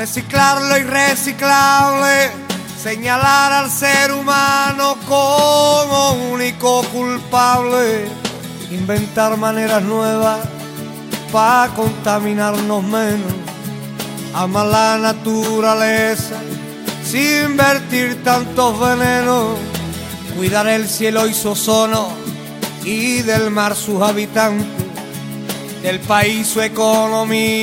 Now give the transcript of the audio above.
reciclar lo irreciclable, señalar al ser humano como único culpable, inventar maneras nuevas para contaminarnos menos, amar la naturaleza sin vertir tantos venenos, cuidar el cielo y su ozono y del mar sus habitantes, del país su economía.